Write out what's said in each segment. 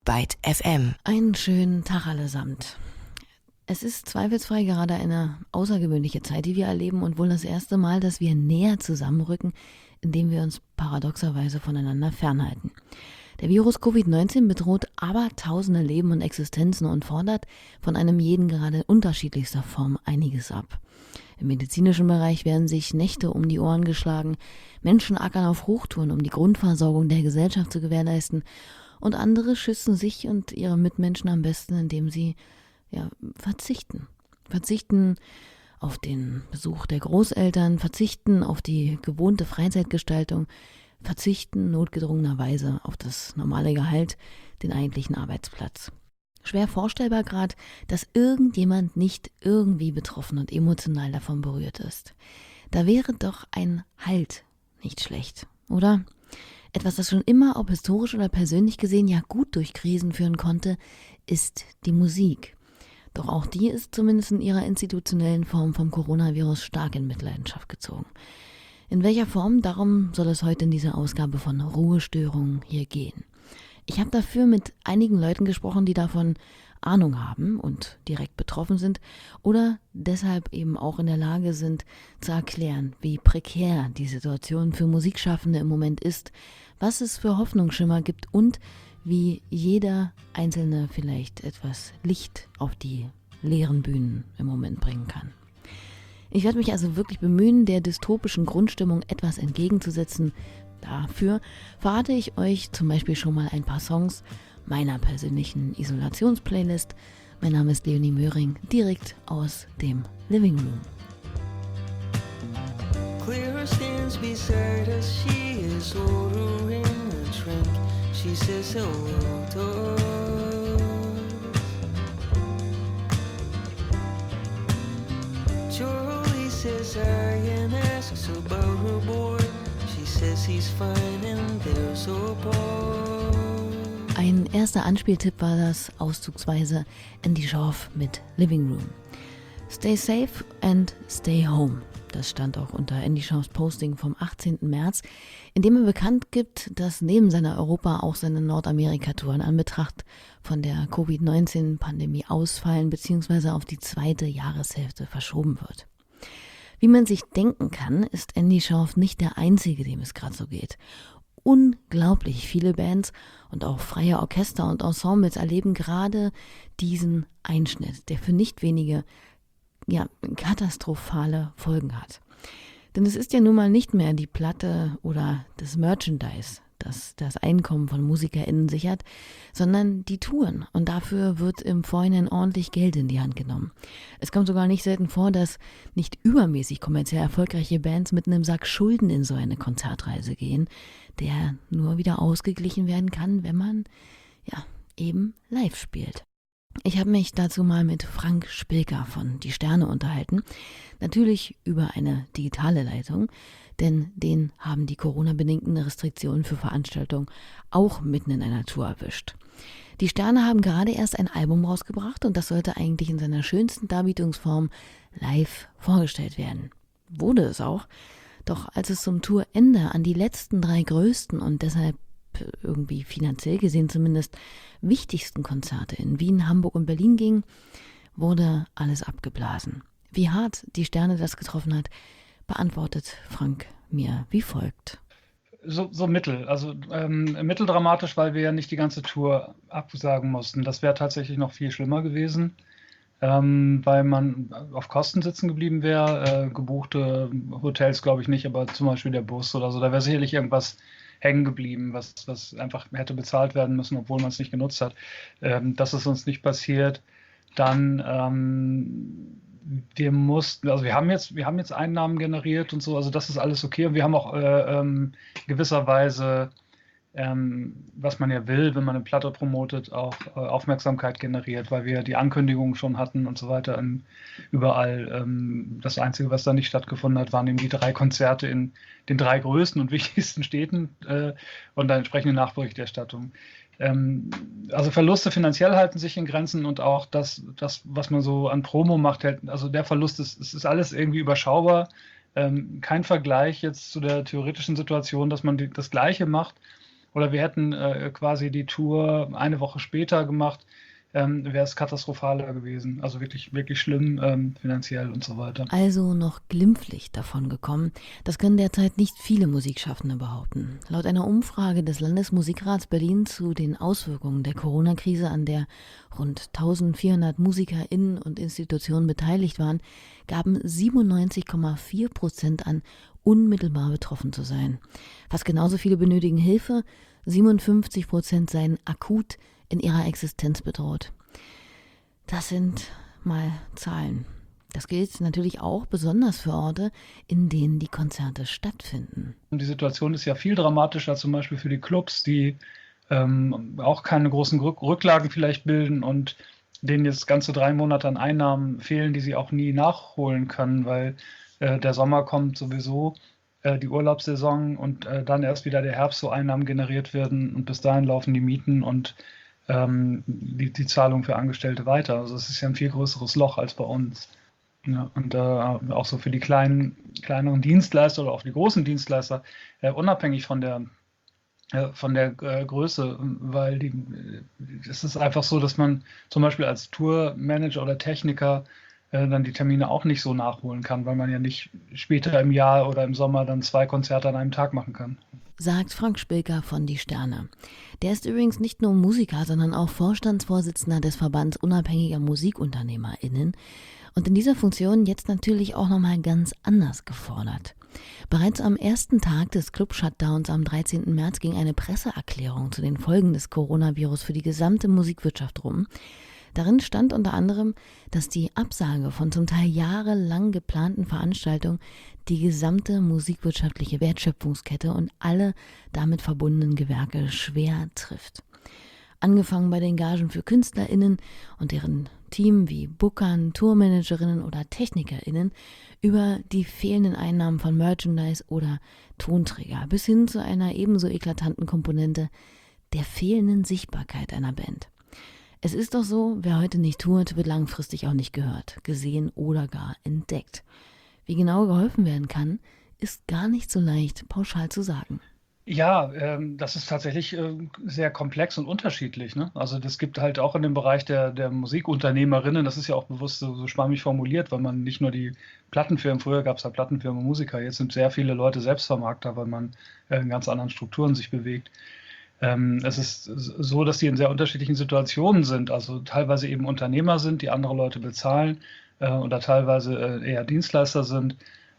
Byte FM. Einen schönen Tag allesamt. Es ist zweifelsfrei gerade eine außergewöhnliche Zeit, die wir erleben und wohl das erste Mal, dass wir näher zusammenrücken, indem wir uns paradoxerweise voneinander fernhalten. Der Virus Covid-19 bedroht abertausende Leben und Existenzen und fordert von einem jeden gerade in unterschiedlichster Form einiges ab. Im medizinischen Bereich werden sich Nächte um die Ohren geschlagen, Menschen ackern auf Hochtouren, um die Grundversorgung der Gesellschaft zu gewährleisten, und andere schützen sich und ihre Mitmenschen am besten, indem sie verzichten. Verzichten auf den Besuch der Großeltern, verzichten auf die gewohnte Freizeitgestaltung, verzichten notgedrungenerweise auf das normale Gehalt, den eigentlichen Arbeitsplatz. Schwer vorstellbar gerade, dass irgendjemand nicht irgendwie betroffen und emotional davon berührt ist. Da wäre doch ein Halt nicht schlecht, oder? Etwas, das schon immer, ob historisch oder persönlich gesehen, ja gut durch Krisen führen konnte, ist die Musik. Doch auch die ist zumindest in ihrer institutionellen Form vom Coronavirus stark in Mitleidenschaft gezogen. In welcher Form? Darum soll es heute in dieser Ausgabe von Ruhestörungen hier gehen. Ich habe dafür mit einigen Leuten gesprochen, die davon Ahnung haben und direkt betroffen sind oder deshalb eben auch in der Lage sind zu erklären, wie prekär die Situation für Musikschaffende im Moment ist, was es für Hoffnungsschimmer gibt und wie jeder Einzelne vielleicht etwas Licht auf die leeren Bühnen im Moment bringen kann. Ich werde mich also wirklich bemühen, der dystopischen Grundstimmung etwas entgegenzusetzen. Dafür verrate ich euch zum Beispiel schon mal ein paar Songs meiner persönlichen Isolationsplaylist. Mein Name ist Leonie Möhring, direkt aus dem Living Room. Clear stands beside us, she is ordering a drink. She says hello to us. Charlie says hi and asks about her boy. She says he's fine and there's a bar. Ein erster Anspieltipp war das auszugsweise Andy Schorf mit Living Room. Stay safe and stay home. Das stand auch unter Andy Schorfs Posting vom 18. März, in dem er bekannt gibt, dass neben seiner Europa auch seine Nordamerika-Tour in Anbetracht von der Covid-19-Pandemie ausfallen bzw. auf die zweite Jahreshälfte verschoben wird. Wie man sich denken kann, ist Andy Schorf nicht der Einzige, dem es gerade so geht. Unglaublich viele Bands und auch freie Orchester und Ensembles erleben gerade diesen Einschnitt, der für nicht wenige katastrophale Folgen hat. Denn es ist ja nun mal nicht mehr die Platte oder das Merchandise, das das Einkommen von MusikerInnen sichert, sondern die Touren. Und dafür wird im Vorhinein ordentlich Geld in die Hand genommen. Es kommt sogar nicht selten vor, dass nicht übermäßig kommerziell erfolgreiche Bands mit einem Sack Schulden in so eine Konzertreise gehen, der nur wieder ausgeglichen werden kann, wenn man eben live spielt. Ich habe mich dazu mal mit Frank Spilker von Die Sterne unterhalten, natürlich über eine digitale Leitung, denn den haben die Corona-bedingten Restriktionen für Veranstaltungen auch mitten in einer Tour erwischt. Die Sterne haben gerade erst ein Album rausgebracht und das sollte eigentlich in seiner schönsten Darbietungsform live vorgestellt werden. Wurde es auch, doch als es zum Tourende an die letzten 3 größten und deshalb irgendwie finanziell gesehen zumindest wichtigsten Konzerte in Wien, Hamburg und Berlin ging, wurde alles abgeblasen. Wie hart die Sterne das getroffen hat, beantwortet Frank mir wie folgt. So mittel, also mitteldramatisch, weil wir ja nicht die ganze Tour absagen mussten. Das wäre tatsächlich noch viel schlimmer gewesen, weil man auf Kosten sitzen geblieben wäre. Gebuchte Hotels glaube ich nicht, aber zum Beispiel der Bus oder so, da wäre sicherlich irgendwas hängen geblieben, was einfach hätte bezahlt werden müssen, obwohl man es nicht genutzt hat. Das ist uns nicht passiert. Dann wir haben jetzt Einnahmen generiert und so, also das ist alles okay. Und wir haben auch gewisserweise, was man ja will, wenn man eine Platte promotet, auch Aufmerksamkeit generiert, weil wir die Ankündigungen schon hatten und so weiter überall. Das Einzige, was da nicht stattgefunden hat, waren eben die 3 Konzerte in den 3 größten und wichtigsten Städten und dann entsprechende Nachberichterstattung. Also Verluste finanziell halten sich in Grenzen und auch das, was man so an Promo macht, also der Verlust es ist alles irgendwie überschaubar. Kein Vergleich jetzt zu der theoretischen Situation, dass man das Gleiche macht oder wir hätten quasi die Tour eine Woche später gemacht, wäre es katastrophaler gewesen. Also wirklich, wirklich schlimm finanziell und so weiter. Also noch glimpflich davon gekommen, das können derzeit nicht viele Musikschaffende behaupten. Laut einer Umfrage des Landesmusikrats Berlin zu den Auswirkungen der Corona-Krise, an der rund 1400 MusikerInnen und Institutionen beteiligt waren, gaben 97,4% an, unmittelbar betroffen zu sein. Fast genauso viele benötigen Hilfe, 57% seien akut in ihrer Existenz bedroht. Das sind mal Zahlen. Das gilt natürlich auch besonders für Orte, in denen die Konzerte stattfinden. Und die Situation ist ja viel dramatischer, zum Beispiel für die Clubs, die auch keine großen Rücklagen vielleicht bilden und denen jetzt ganze 3 Monate an Einnahmen fehlen, die sie auch nie nachholen können, weil der Sommer kommt sowieso, die Urlaubssaison und dann erst wieder der Herbst, so Einnahmen generiert werden und bis dahin laufen die Mieten und die Zahlung für Angestellte weiter. Also es ist ja ein viel größeres Loch als bei uns. Ja, und auch so für die kleineren Dienstleister oder auch die großen Dienstleister, unabhängig von der Größe, weil es ist einfach so, dass man zum Beispiel als Tourmanager oder Techniker dann die Termine auch nicht so nachholen kann, weil man ja nicht später im Jahr oder im Sommer dann 2 Konzerte an einem Tag machen kann. Sagt Frank Spilker von Die Sterne. Der ist übrigens nicht nur Musiker, sondern auch Vorstandsvorsitzender des Verbands unabhängiger MusikunternehmerInnen und in dieser Funktion jetzt natürlich auch nochmal ganz anders gefordert. Bereits am ersten Tag des Club-Shutdowns am 13. März ging eine Presseerklärung zu den Folgen des Coronavirus für die gesamte Musikwirtschaft rum. Darin stand unter anderem, dass die Absage von zum Teil jahrelang geplanten Veranstaltungen die gesamte musikwirtschaftliche Wertschöpfungskette und alle damit verbundenen Gewerke schwer trifft. Angefangen bei den Gagen für KünstlerInnen und deren Team wie Bookern, Tourmanagerinnen oder TechnikerInnen über die fehlenden Einnahmen von Merchandise oder Tonträger bis hin zu einer ebenso eklatanten Komponente der fehlenden Sichtbarkeit einer Band. Es ist doch so, wer heute nicht tourt, wird langfristig auch nicht gehört, gesehen oder gar entdeckt. Wie genau geholfen werden kann, ist gar nicht so leicht pauschal zu sagen. Ja, das ist tatsächlich sehr komplex und unterschiedlich, ne? Also das gibt halt auch in dem Bereich der Musikunternehmerinnen, das ist ja auch bewusst so schwammig formuliert, weil man nicht nur die Plattenfirmen, früher gab es ja Plattenfirmen und Musiker, jetzt sind sehr viele Leute Selbstvermarkter, weil man in ganz anderen Strukturen sich bewegt. Es ist so, dass die in sehr unterschiedlichen Situationen sind, also teilweise eben Unternehmer sind, die andere Leute bezahlen oder teilweise eher Dienstleister sind.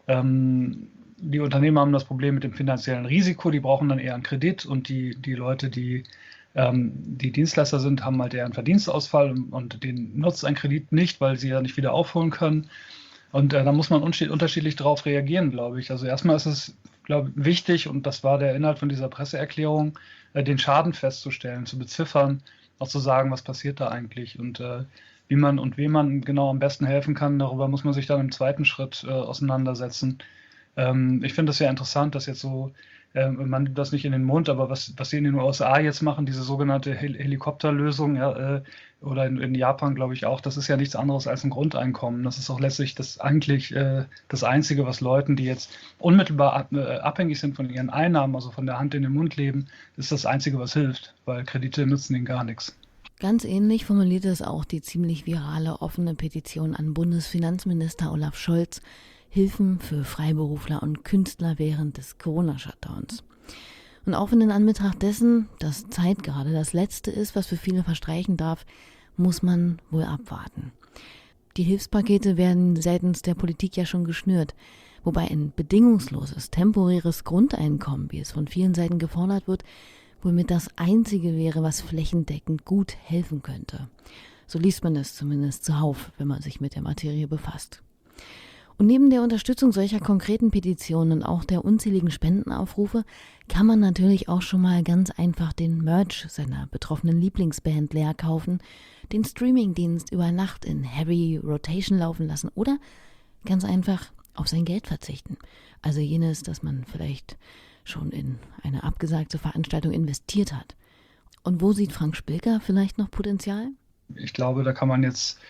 Die Unternehmer haben das Problem mit dem finanziellen Risiko, die brauchen dann eher einen Kredit und die Leute, die Dienstleister sind, haben halt eher einen Verdienstausfall und denen nutzt ein Kredit nicht, weil sie ja nicht wieder aufholen können. Und da muss man unterschiedlich darauf reagieren, glaube ich. Also erstmal ist es, glaube ich, wichtig, und das war der Inhalt von dieser Presseerklärung, den Schaden festzustellen, zu beziffern, auch zu sagen, was passiert da eigentlich und wie man und wem man genau am besten helfen kann. Darüber muss man sich dann im zweiten Schritt auseinandersetzen. Ich finde das ja interessant, dass jetzt so, man nimmt das nicht in den Mund, aber was sie in den USA jetzt machen, diese sogenannte Helikopterlösung, ja, oder in Japan, glaube ich auch, das ist ja nichts anderes als ein Grundeinkommen. Das ist auch letztlich das Einzige, was Leuten, die jetzt unmittelbar abhängig sind von ihren Einnahmen, also von der Hand in den Mund leben, ist das Einzige, was hilft, weil Kredite nützen ihnen gar nichts. Ganz ähnlich formulierte es auch die ziemlich virale offene Petition an Bundesfinanzminister Olaf Scholz, Hilfen für Freiberufler und Künstler während des Corona-Shutdowns. Und auch wenn in Anbetracht dessen, dass Zeit gerade das Letzte ist, was für viele verstreichen darf, muss man wohl abwarten. Die Hilfspakete werden seitens der Politik ja schon geschnürt, wobei ein bedingungsloses, temporäres Grundeinkommen, wie es von vielen Seiten gefordert wird, wohl mit das Einzige wäre, was flächendeckend gut helfen könnte. So liest man es zumindest zuhauf, wenn man sich mit der Materie befasst. Und neben der Unterstützung solcher konkreten Petitionen und auch der unzähligen Spendenaufrufe kann man natürlich auch schon mal ganz einfach den Merch seiner betroffenen Lieblingsband leer kaufen, den Streamingdienst über Nacht in Heavy Rotation laufen lassen oder ganz einfach auf sein Geld verzichten. Also jenes, das man vielleicht schon in eine abgesagte Veranstaltung investiert hat. Und wo sieht Frank Spilker vielleicht noch Potenzial? Ich glaube, da kann man jetzt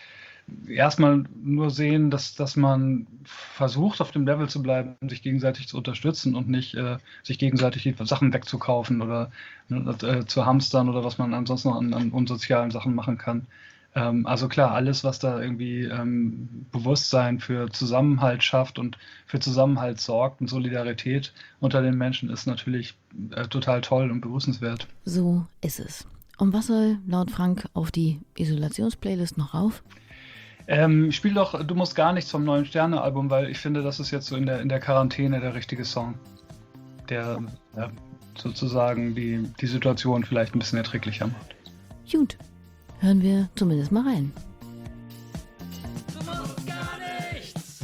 erstmal nur sehen, dass man versucht, auf dem Level zu bleiben, sich gegenseitig zu unterstützen und nicht sich gegenseitig die Sachen wegzukaufen oder zu hamstern oder was man ansonsten noch an unsozialen Sachen machen kann. Also klar, alles, was da irgendwie Bewusstsein für Zusammenhalt schafft und für Zusammenhalt sorgt und Solidarität unter den Menschen, ist natürlich total toll und begrüßenswert. So ist es. Und was soll laut Frank auf die Isolationsplaylist noch rauf? Spiel doch Du musst gar nichts vom neuen Sterne-Album, weil ich finde, das ist jetzt so in der Quarantäne der richtige Song, der sozusagen die Situation vielleicht ein bisschen erträglicher macht. Gut, hören wir zumindest mal rein. Du musst gar nichts.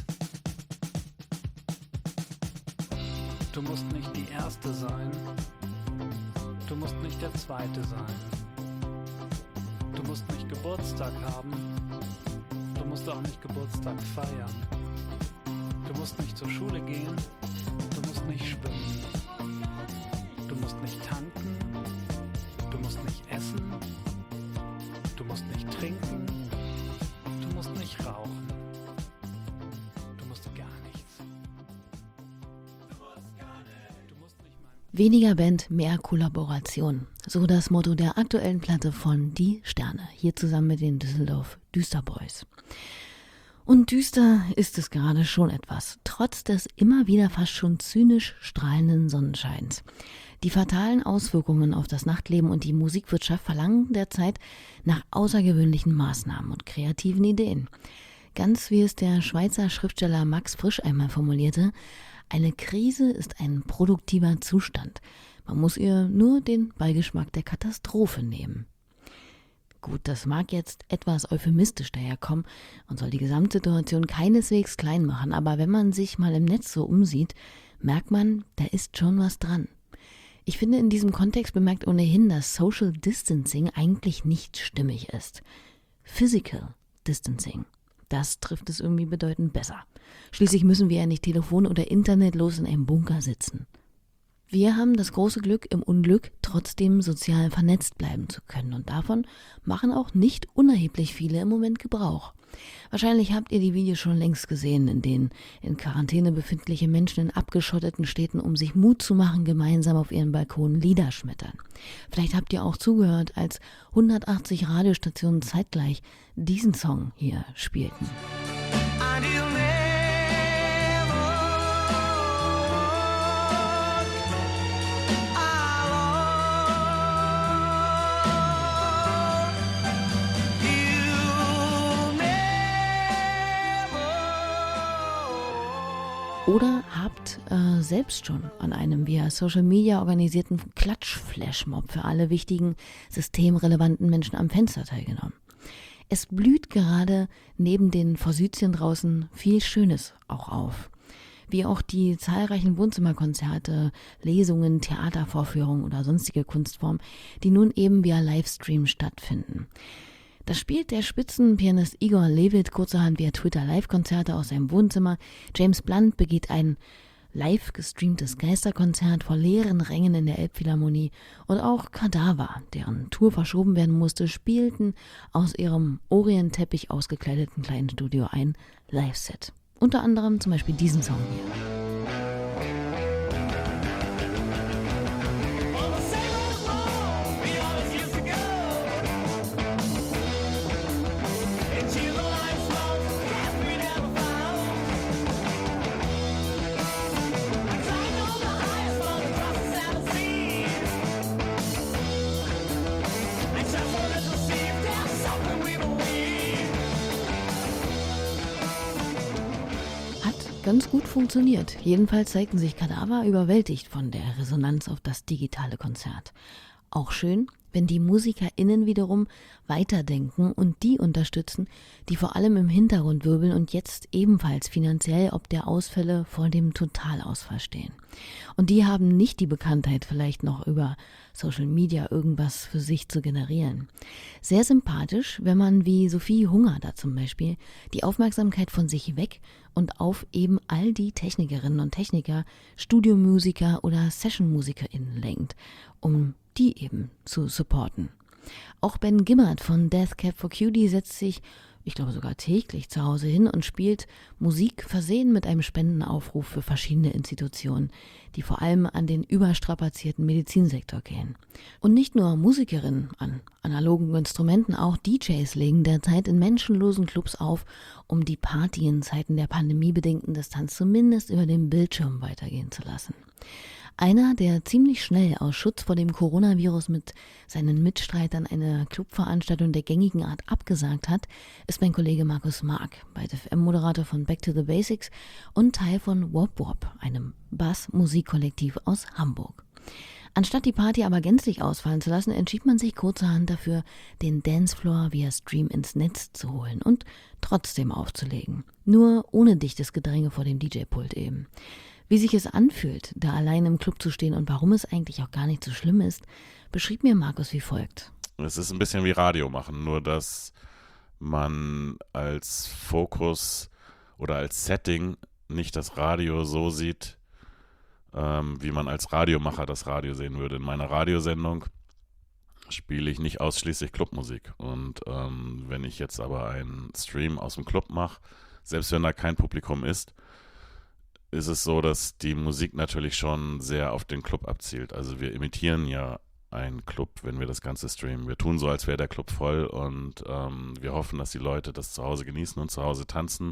Du musst nicht die Erste sein. Du musst nicht der Zweite sein. Du musst nicht Geburtstag haben. Du musst auch nicht Geburtstag feiern. Du musst nicht zur Schule gehen. Du musst nicht schwimmen. Du musst nicht tanken. Du musst nicht essen. Du musst nicht trinken. Du musst nicht rauchen. Du musst gar nichts. Du musst nicht mal... Weniger Band, mehr Kollaboration. So das Motto der aktuellen Platte von Die Sterne. Hier zusammen mit den Düsseldorf Düsterboys. Und düster ist es gerade schon etwas, trotz des immer wieder fast schon zynisch strahlenden Sonnenscheins. Die fatalen Auswirkungen auf das Nachtleben und die Musikwirtschaft verlangen derzeit nach außergewöhnlichen Maßnahmen und kreativen Ideen. Ganz wie es der Schweizer Schriftsteller Max Frisch einmal formulierte: Eine Krise ist ein produktiver Zustand. Man muss ihr nur den Beigeschmack der Katastrophe nehmen. Gut, das mag jetzt etwas euphemistisch daherkommen und soll die Gesamtsituation keineswegs klein machen, aber wenn man sich mal im Netz so umsieht, merkt man, da ist schon was dran. Ich finde, in diesem Kontext bemerkt ohnehin, dass Social Distancing eigentlich nicht stimmig ist. Physical Distancing, das trifft es irgendwie bedeutend besser. Schließlich müssen wir ja nicht telefon- oder internetlos in einem Bunker sitzen. Wir haben das große Glück, im Unglück trotzdem sozial vernetzt bleiben zu können. Und davon machen auch nicht unerheblich viele im Moment Gebrauch. Wahrscheinlich habt ihr die Videos schon längst gesehen, in denen in Quarantäne befindliche Menschen in abgeschotteten Städten, um sich Mut zu machen, gemeinsam auf ihren Balkonen Lieder schmettern. Vielleicht habt ihr auch zugehört, als 180 Radiostationen zeitgleich diesen Song hier spielten. And you'll never Oder habt selbst schon an einem via Social Media organisierten Klatsch-Flashmob für alle wichtigen systemrelevanten Menschen am Fenster teilgenommen. Es blüht gerade neben den Forsythien draußen viel Schönes auch auf. Wie auch die zahlreichen Wohnzimmerkonzerte, Lesungen, Theatervorführungen oder sonstige Kunstformen, die nun eben via Livestream stattfinden. Da spielt der Spitzenpianist Igor Levit kurzerhand via Twitter Live-Konzerte aus seinem Wohnzimmer. James Blunt begeht ein live gestreamtes Geisterkonzert vor leeren Rängen in der Elbphilharmonie. Und auch Kadaver, deren Tour verschoben werden musste, spielten aus ihrem Orientteppich ausgekleideten kleinen Studio ein Live-Set. Unter anderem zum Beispiel diesen Song hier. Ganz gut funktioniert. Jedenfalls zeigten sich Kadaver überwältigt von der Resonanz auf das digitale Konzert. Auch schön, wenn die MusikerInnen wiederum weiterdenken und die unterstützen, die vor allem im Hintergrund wirbeln und jetzt ebenfalls finanziell ob der Ausfälle vor dem Totalausfall stehen. Und die haben nicht die Bekanntheit, vielleicht noch über Social Media irgendwas für sich zu generieren. Sehr sympathisch, wenn man wie Sophie Hunger da zum Beispiel die Aufmerksamkeit von sich weg und auf eben all die Technikerinnen und Techniker, Studiomusiker oder SessionmusikerInnen lenkt, um die eben zu supporten. Auch Ben Gibbard von Death Cab for Cutie setzt sich, ich glaube sogar täglich, zu Hause hin und spielt Musik versehen mit einem Spendenaufruf für verschiedene Institutionen, die vor allem an den überstrapazierten Medizinsektor gehen. Und nicht nur Musikerinnen an analogen Instrumenten, auch DJs legen derzeit in menschenlosen Clubs auf, um die Party in Zeiten der pandemiebedingten Distanz zumindest über den Bildschirm weitergehen zu lassen. Einer, der ziemlich schnell aus Schutz vor dem Coronavirus mit seinen Mitstreitern eine Clubveranstaltung der gängigen Art abgesagt hat, ist mein Kollege Markus Mark, bei FM-Moderator von Back to the Basics und Teil von Wop Wop, einem Bass-Musikkollektiv aus Hamburg. Anstatt die Party aber gänzlich ausfallen zu lassen, entschied man sich kurzerhand dafür, den Dancefloor via Stream ins Netz zu holen und trotzdem aufzulegen. Nur ohne dichtes Gedränge vor dem DJ-Pult eben. Wie sich es anfühlt, da allein im Club zu stehen und warum es eigentlich auch gar nicht so schlimm ist, beschrieb mir Markus wie folgt. Es ist ein bisschen wie Radio machen, nur dass man als Fokus oder als Setting nicht das Radio so sieht, wie man als Radiomacher das Radio sehen würde. In meiner Radiosendung spiele ich nicht ausschließlich Clubmusik. Und wenn ich jetzt aber einen Stream aus dem Club mache, selbst wenn da kein Publikum ist es so, dass die Musik natürlich schon sehr auf den Club abzielt. Also wir imitieren ja einen Club, wenn wir das Ganze streamen. Wir tun so, als wäre der Club voll und wir hoffen, dass die Leute das zu Hause genießen und zu Hause tanzen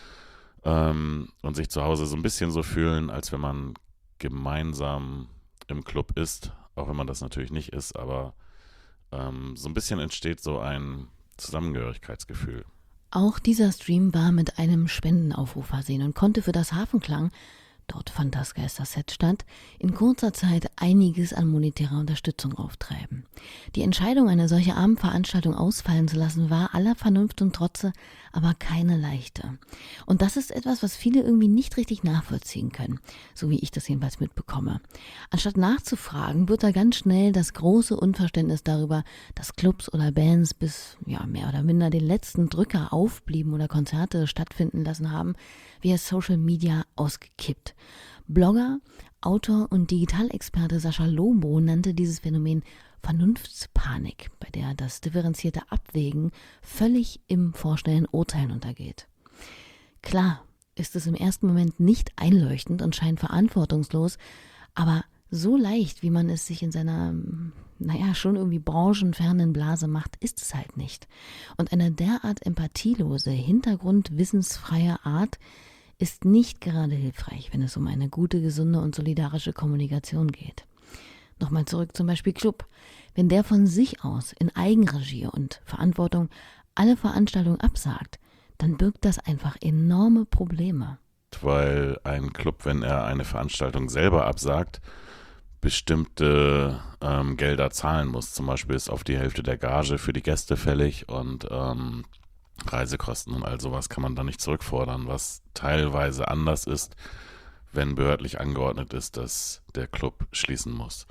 und sich zu Hause so ein bisschen so fühlen, als wenn man gemeinsam im Club ist, auch wenn man das natürlich nicht ist, aber so ein bisschen entsteht so ein Zusammengehörigkeitsgefühl. Auch dieser Stream war mit einem Spendenaufruf versehen und konnte für das Hafenklang, dort fand das Geisterset statt, in kurzer Zeit einiges an monetärer Unterstützung auftreiben. Die Entscheidung, eine solche Abendveranstaltung ausfallen zu lassen, war aller Vernunft und Trotze, aber keine leichte. Und das ist etwas, was viele irgendwie nicht richtig nachvollziehen können, so wie ich das jedenfalls mitbekomme. Anstatt nachzufragen, wird da ganz schnell das große Unverständnis darüber, dass Clubs oder Bands bis mehr oder minder den letzten Drücker aufblieben oder Konzerte stattfinden lassen haben, via Social Media ausgekippt. Blogger, Autor und Digitalexperte Sascha Lobo nannte dieses Phänomen Vernunftspanik, bei der das differenzierte Abwägen völlig im vorschnellen Urteilen untergeht. Klar ist es im ersten Moment nicht einleuchtend und scheint verantwortungslos, aber so leicht, wie man es sich in seiner, schon irgendwie branchenfernen Blase macht, ist es halt nicht. Und eine derart empathielose, hintergrundwissensfreie Art ist nicht gerade hilfreich, wenn es um eine gute, gesunde und solidarische Kommunikation geht. Nochmal zurück zum Beispiel Club. Wenn der von sich aus in Eigenregie und Verantwortung alle Veranstaltungen absagt, dann birgt das einfach enorme Probleme. Weil ein Club, wenn er eine Veranstaltung selber absagt, bestimmte Gelder zahlen muss. Zum Beispiel ist auf die Hälfte der Gage für die Gäste fällig und Reisekosten und all sowas kann man da nicht zurückfordern, was teilweise anders ist, wenn behördlich angeordnet ist, dass der Club schließen muss.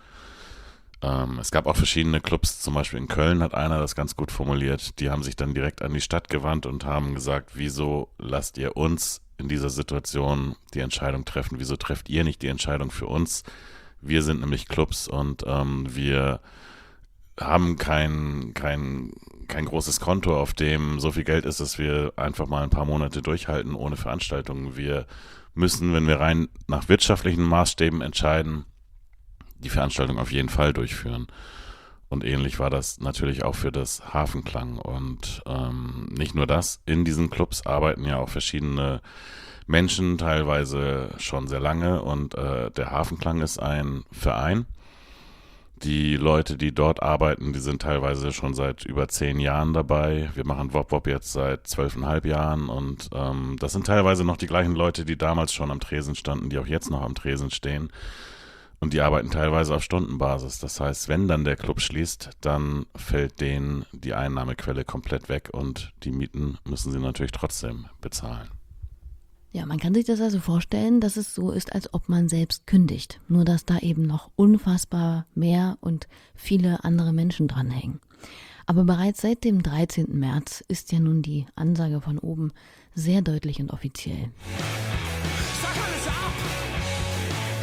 Es gab auch verschiedene Clubs, zum Beispiel in Köln hat einer das ganz gut formuliert, die haben sich dann direkt an die Stadt gewandt und haben gesagt, wieso lasst ihr uns in dieser Situation die Entscheidung treffen, wieso trefft ihr nicht die Entscheidung für uns? Wir sind nämlich Clubs und wir haben kein großes Konto, auf dem so viel Geld ist, dass wir einfach mal ein paar Monate durchhalten ohne Veranstaltungen. Wir müssen, wenn wir rein nach wirtschaftlichen Maßstäben entscheiden, die Veranstaltung auf jeden Fall durchführen. Und ähnlich war das natürlich auch für das Hafenklang. Und nicht nur das, in diesen Clubs arbeiten ja auch verschiedene Menschen, teilweise schon sehr lange. Und der Hafenklang ist ein Verein. Die Leute, die dort arbeiten, die sind teilweise schon seit über 10 Jahren dabei. Wir machen Wop Wop jetzt seit 12,5 Jahren und das sind teilweise noch die gleichen Leute, die damals schon am Tresen standen, die auch jetzt noch am Tresen stehen. Und die arbeiten teilweise auf Stundenbasis. Das heißt, wenn dann der Club schließt, dann fällt denen die Einnahmequelle komplett weg und die Mieten müssen sie natürlich trotzdem bezahlen. Ja, man kann sich das also vorstellen, dass es so ist, als ob man selbst kündigt. Nur, dass da eben noch unfassbar mehr und viele andere Menschen dranhängen. Aber bereits seit dem 13. März ist ja nun die Ansage von oben sehr deutlich und offiziell. Sag alles ab!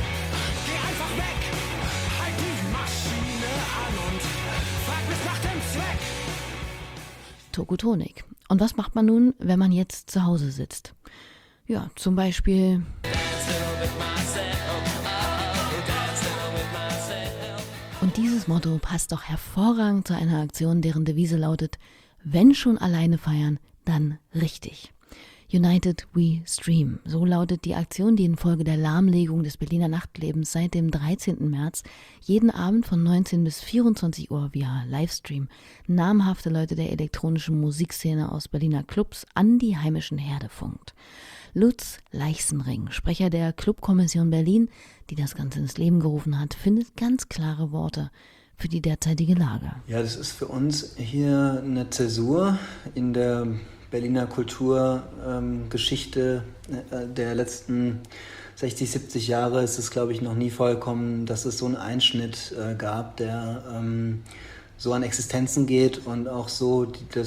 Geh einfach weg! Halt die Maschine an und frag bis nach dem weg. Tokotronik. Und was macht man nun, wenn man jetzt zu Hause sitzt? Ja, zum Beispiel und dieses Motto passt doch hervorragend zu einer Aktion, deren Devise lautet: Wenn schon alleine feiern, dann richtig. United We Stream. So lautet die Aktion, die infolge der Lahmlegung des Berliner Nachtlebens seit dem 13. März jeden Abend von 19 bis 24 Uhr via Livestream namhafte Leute der elektronischen Musikszene aus Berliner Clubs an die heimischen Herde funkt. Lutz Leichsenring, Sprecher der Clubkommission Berlin, die das Ganze ins Leben gerufen hat, findet ganz klare Worte für die derzeitige Lage. Ja, das ist für uns hier eine Zäsur in der Berliner Kulturgeschichte der letzten 60, 70 Jahre. Ist es, glaube ich, noch nie vorgekommen, dass es so einen Einschnitt gab, der so an Existenzen geht und auch so,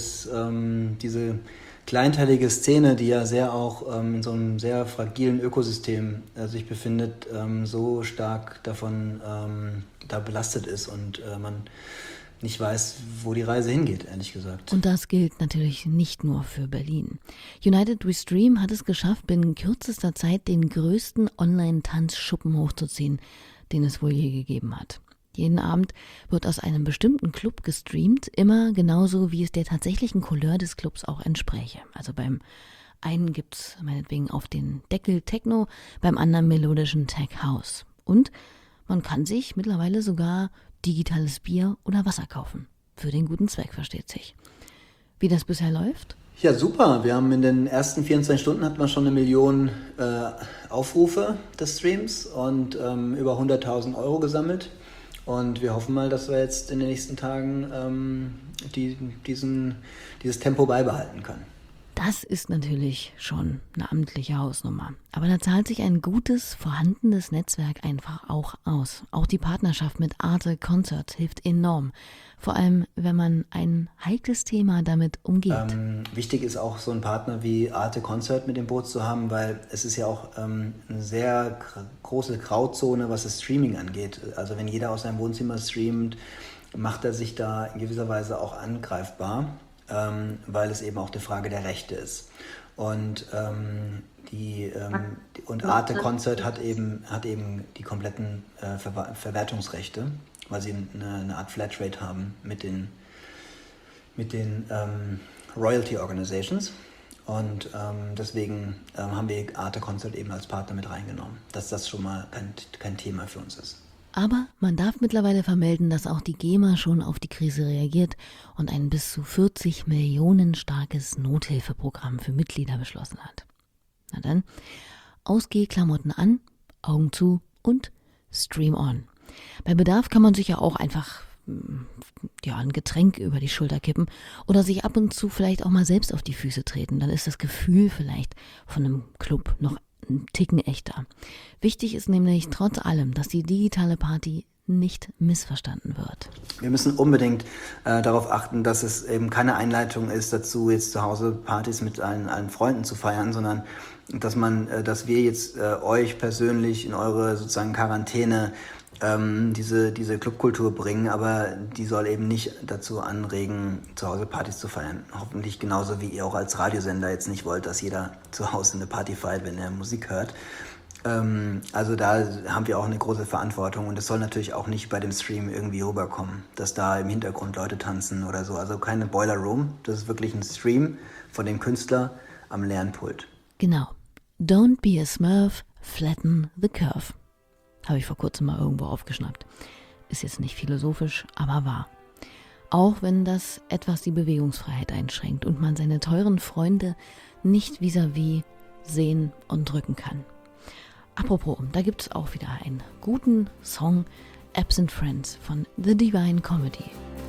diese kleinteilige Szene, die ja sehr auch in so einem sehr fragilen Ökosystem sich befindet, so stark davon da belastet ist und man nicht weiß, wo die Reise hingeht, ehrlich gesagt. Und das gilt natürlich nicht nur für Berlin. United We Stream hat es geschafft, binnen kürzester Zeit den größten Online-Tanzschuppen hochzuziehen, den es wohl je gegeben hat. Jeden Abend wird aus einem bestimmten Club gestreamt, immer genauso, wie es der tatsächlichen Couleur des Clubs auch entspräche. Also beim einen gibt's meinetwegen auf den Deckel Techno, beim anderen melodischen Tech House. Und man kann sich mittlerweile sogar digitales Bier oder Wasser kaufen. Für den guten Zweck, versteht sich. Wie das bisher läuft? Ja, super. Wir haben in den ersten 24 Stunden hatten wir schon 1 Million Aufrufe des Streams und über 100.000 Euro gesammelt. Und wir hoffen mal, dass wir jetzt in den nächsten Tagen dieses Tempo beibehalten können. Das ist natürlich schon eine amtliche Hausnummer. Aber da zahlt sich ein gutes, vorhandenes Netzwerk einfach auch aus. Auch die Partnerschaft mit Arte Concerts hilft enorm. Vor allem, wenn man ein heikles Thema damit umgeht. Wichtig ist auch, so einen Partner wie Arte Concert mit dem Boot zu haben, weil es ist ja auch eine sehr große Grauzone, was das Streaming angeht. Also wenn jeder aus seinem Wohnzimmer streamt, macht er sich da in gewisser Weise auch angreifbar. Weil es eben auch eine Frage der Rechte ist. Und Arte Concert hat eben die kompletten Verwertungsrechte, weil sie eine Art Flatrate haben mit den Royalty Organizations. Und deswegen haben wir Arte Concert eben als Partner mit reingenommen, dass das schon mal kein Thema für uns ist. Aber man darf mittlerweile vermelden, dass auch die GEMA schon auf die Krise reagiert und ein bis zu 40 Millionen starkes Nothilfeprogramm für Mitglieder beschlossen hat. Na dann, Ausgehklamotten an, Augen zu und Stream on. Bei Bedarf kann man sich ja auch einfach ein Getränk über die Schulter kippen oder sich ab und zu vielleicht auch mal selbst auf die Füße treten. Dann ist das Gefühl vielleicht von einem Club noch einen Ticken echter. Wichtig ist nämlich trotz allem, dass die digitale Party nicht missverstanden wird. Wir müssen unbedingt darauf achten, dass es eben keine Einleitung ist dazu, jetzt zu Hause Partys mit allen Freunden zu feiern, sondern dass wir jetzt euch persönlich in eure sozusagen Quarantäne diese Clubkultur bringen, aber die soll eben nicht dazu anregen, zu Hause Partys zu feiern. Hoffentlich genauso wie ihr auch als Radiosender jetzt nicht wollt, dass jeder zu Hause eine Party feiert, wenn er Musik hört. Also da haben wir auch eine große Verantwortung und es soll natürlich auch nicht bei dem Stream irgendwie rüberkommen, dass da im Hintergrund Leute tanzen oder so. Also keine Boiler Room, das ist wirklich ein Stream von dem Künstler am Lernpult. Genau. Don't be a Smurf, flatten the curve. Habe ich vor kurzem mal irgendwo aufgeschnappt. Ist jetzt nicht philosophisch, aber wahr. Auch wenn das etwas die Bewegungsfreiheit einschränkt und man seine teuren Freunde nicht vis-à-vis sehen und drücken kann. Apropos, da gibt es auch wieder einen guten Song, Absent Friends von The Divine Comedy.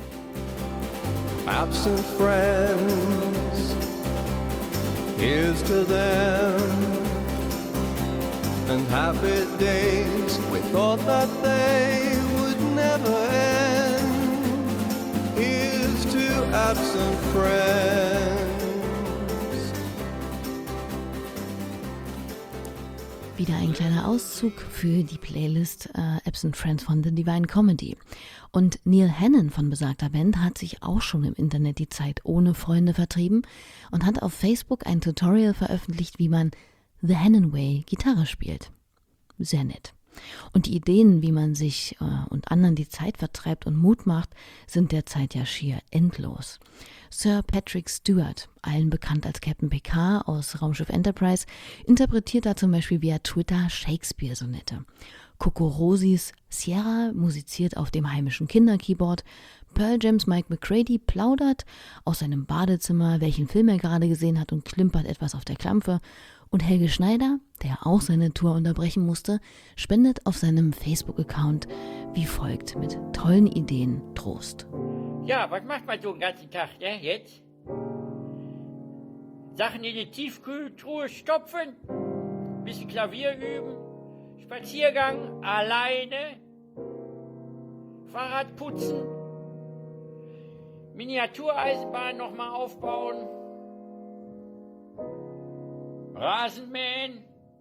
Absent friends, here's to them. And happy days, we thought that they would never end. Here's to absent friends. Wieder ein kleiner Auszug für die Playlist Absent Friends von The Divine Comedy. Und Neil Hannon von besagter Band hat sich auch schon im Internet die Zeit ohne Freunde vertrieben und hat auf Facebook ein Tutorial veröffentlicht, wie man The Hannon Way Gitarre spielt. Sehr nett. Und die Ideen, wie man sich und anderen die Zeit vertreibt und Mut macht, sind derzeit ja schier endlos. Sir Patrick Stewart, allen bekannt als Captain Picard aus Raumschiff Enterprise, interpretiert da zum Beispiel via Twitter Shakespeare-Sonette. Coco Rosis Sierra musiziert auf dem heimischen Kinderkeyboard. Pearl Jams Mike McCready plaudert aus seinem Badezimmer, welchen Film er gerade gesehen hat und klimpert etwas auf der Klampfe. Und Helge Schneider, der auch seine Tour unterbrechen musste, spendet auf seinem Facebook-Account wie folgt mit tollen Ideen Trost. Ja, was macht man so den ganzen Tag, ne, jetzt? Sachen in die Tiefkühltruhe stopfen, bisschen Klavier üben, Spaziergang alleine, Fahrrad putzen, Miniatureisenbahn nochmal aufbauen, Rasen mähen,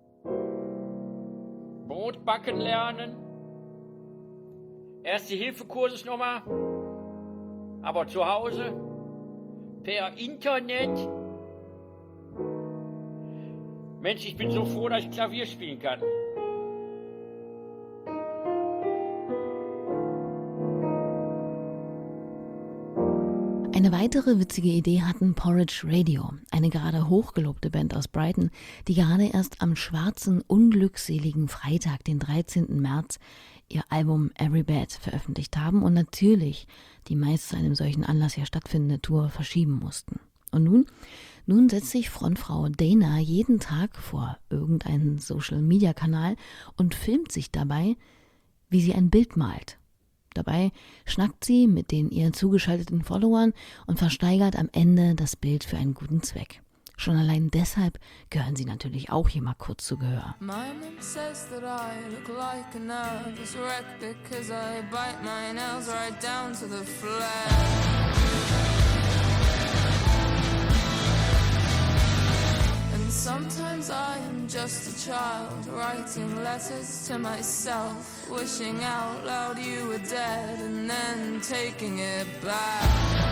Brot backen lernen, Erste-Hilfe-Kurses nochmal, aber zu Hause, per Internet. Mensch, ich bin so froh, dass ich Klavier spielen kann. Eine weitere witzige Idee hatten Porridge Radio, eine gerade hochgelobte Band aus Brighton, die gerade erst am schwarzen, unglückseligen Freitag, den 13. März, ihr Album Every Bad veröffentlicht haben und natürlich die meist zu einem solchen Anlass ja stattfindende Tour verschieben mussten. Und nun setzt sich Frontfrau Dana jeden Tag vor irgendeinen Social-Media-Kanal und filmt sich dabei, wie sie ein Bild malt. Dabei schnackt sie mit den ihr zugeschalteten Followern und versteigert am Ende das Bild für einen guten Zweck. Schon allein deshalb gehören sie natürlich auch hier mal kurz zu Gehör. My mom says that I look like a nervous wreck because I bite my nails right down to the flesh. Sometimes I am just a child writing letters to myself, wishing out loud you were dead and then taking it back.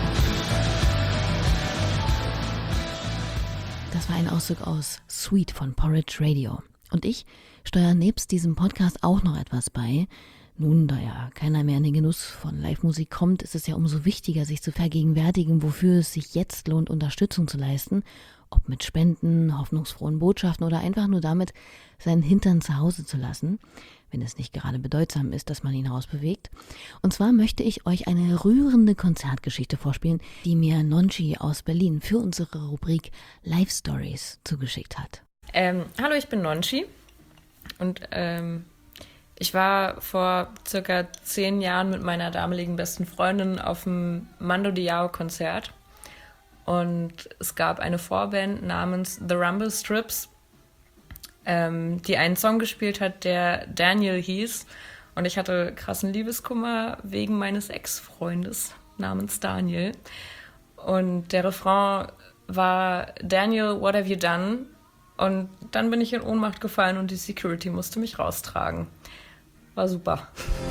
Das war ein Auszug aus Sweet von Porridge Radio. Und ich steuere nebst diesem Podcast auch noch etwas bei. Nun, da ja keiner mehr in den Genuss von Live-Musik kommt, ist es ja umso wichtiger, sich zu vergegenwärtigen, wofür es sich jetzt lohnt, Unterstützung zu leisten. Ob mit Spenden, hoffnungsfrohen Botschaften oder einfach nur damit, seinen Hintern zu Hause zu lassen, wenn es nicht gerade bedeutsam ist, dass man ihn rausbewegt. Und zwar möchte ich euch eine rührende Konzertgeschichte vorspielen, die mir Nonchi aus Berlin für unsere Rubrik Live Stories zugeschickt hat. Hallo, ich bin Nonchi und ich war vor circa 10 Jahren mit meiner damaligen besten Freundin auf dem Mando Diao-Konzert. Und es gab eine Vorband namens The Rumble Strips, die einen Song gespielt hat, der Daniel hieß. Und ich hatte krassen Liebeskummer wegen meines Ex-Freundes namens Daniel. Und der Refrain war Daniel, what have you done? Und dann bin ich in Ohnmacht gefallen und die Security musste mich raustragen. War super.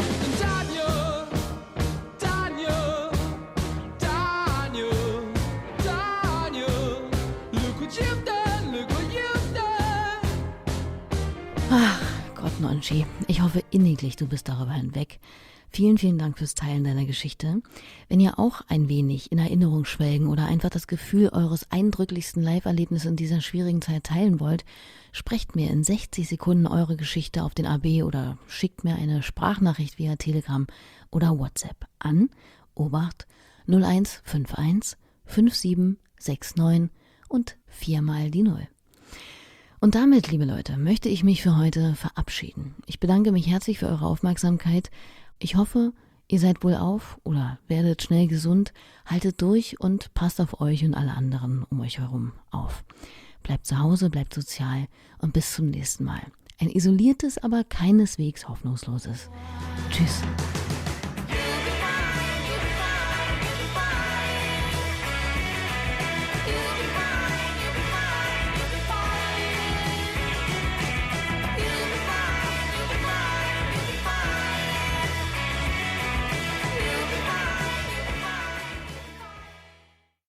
Ach Gott, Nonchi, ich hoffe inniglich, du bist darüber hinweg. Vielen, vielen Dank fürs Teilen deiner Geschichte. Wenn ihr auch ein wenig in Erinnerung schwelgen oder einfach das Gefühl eures eindrücklichsten Live-Erlebnisses in dieser schwierigen Zeit teilen wollt, sprecht mir in 60 Sekunden eure Geschichte auf den AB oder schickt mir eine Sprachnachricht via Telegram oder WhatsApp an Obacht 0151 5769 und 4 mal die 0. Und damit, liebe Leute, möchte ich mich für heute verabschieden. Ich bedanke mich herzlich für eure Aufmerksamkeit. Ich hoffe, ihr seid wohlauf oder werdet schnell gesund, haltet durch und passt auf euch und alle anderen um euch herum auf. Bleibt zu Hause, bleibt sozial und bis zum nächsten Mal. Ein isoliertes, aber keineswegs hoffnungsloses. Tschüss.